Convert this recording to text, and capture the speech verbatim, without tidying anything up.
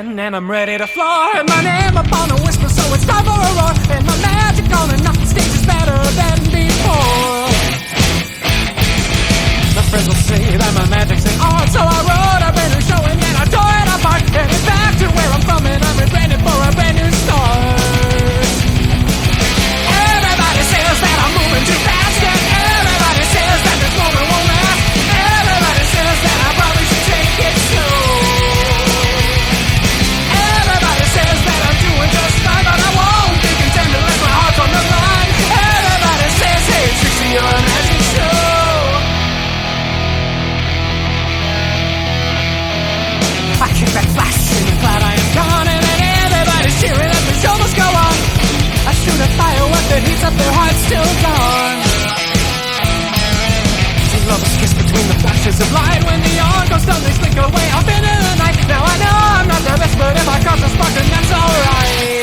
again, and I'm ready to floor. And my name upon a whisper, so it's time for a roar. And my magic on and off the stage is better than before. My friends will say that my magic's an art, so I wrote a brand new show and then I tore it apart. And it's back to where I'm from, and I'm rebranded for a brand new start. Everybody says that I'm moving too fast, and everybody says that this moment won't last. Everybody says that I probably should take it slow. Everybody says that I'm doing just fine, but I won't be content unless my heart's on the line. Everybody says, hey, Trixie, you're a magic show. I kick back flashing and glad I am gone, and then everybody's cheering as the show must go on. I shoot a firework that heats up their hearts till dawn. Two lovers kiss between the flashes of light. When the yawn goes suddenly slink away off into the night. Now I know I'm not the best, but if I cause a spark, then that's alright.